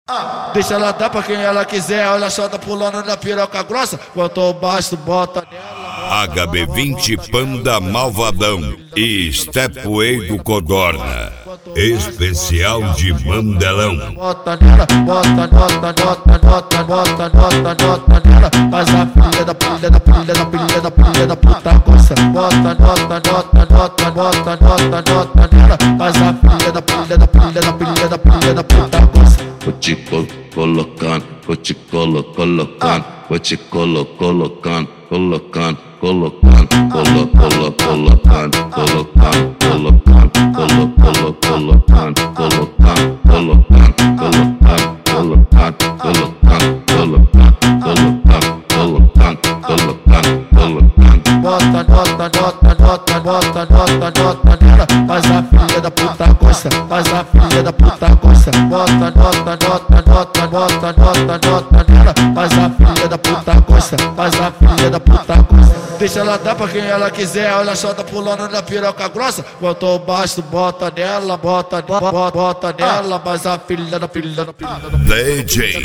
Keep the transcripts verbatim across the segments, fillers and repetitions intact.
Deixa ela dar pra quem ela quiser, olha só, tá pulando na piroca grossa. Quanto baixo, bota nela. H B vinte Panda Malvadão e Stepway do Codorna. Especial de Mandelão. Bota nela, bota, bota, bota, bota, bota, bota, bota nela. Faz a filha da filha da filha da filha da filha da puta gosta. Bota, bota, bota, bota, bota, bota, bota nela. Faz a filha da filha da filha da filha da filha da puta gosta. Vou te colocando, vou te colo, colocando, vou te colo, colocando, colocando, colocando, colo, colo, colocando, colocando, colocando, colo, colo, colocando, colocando, colocando, colocando, colocando, colocando, colocando, colocando, colocando. Bota, bota, bota, bota, bota, bota, bota nela. Faz a filha da puta gosta, faz a filha da puta gosta. Bota, bota, bota, bota, bota, bota, bota nela. Faz a filha da puta gosta, faz a filha da puta gosta. Deixa ela dar pra quem ela quiser, olha só, tá pulando na piroca grossa. Quanto baixo, bota nela, bota, bota, bota nela. Faz a filha da filha da filha da D J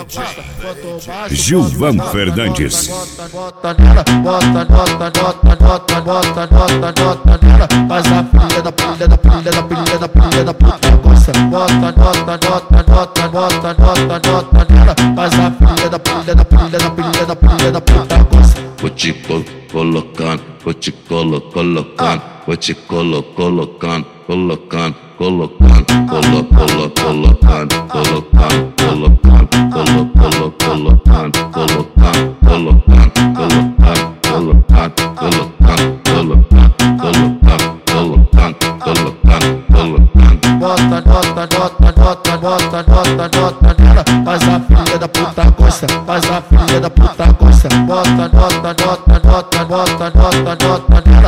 Gilvan Fernandes. Bota nela, bota, bota, bota, bota, bota, bota, bota nela. Faz a filha da filha da filha da filha da filha da puta gosta. Bota, bota, bota, bota, bota, bota, bota nela. Faz a filha da filha da filha da filha da filha da puta gosta. Vou te colocando, vou te colo, colocando, vou te colo, colocando, colocando, colocando, colo, colo, colocando, colocando, colocando, colo, colo, colocando, colocando, colocando, colocando, colocando, colocando, colocando, colocando, colocando, colocando. Bota, bota, bota, bota, bota, bota, bota nela. Faz a filha da puta gosta, faz a filha da puta gosta. Bota, bota, bota, bota, bota, bota, bota nela.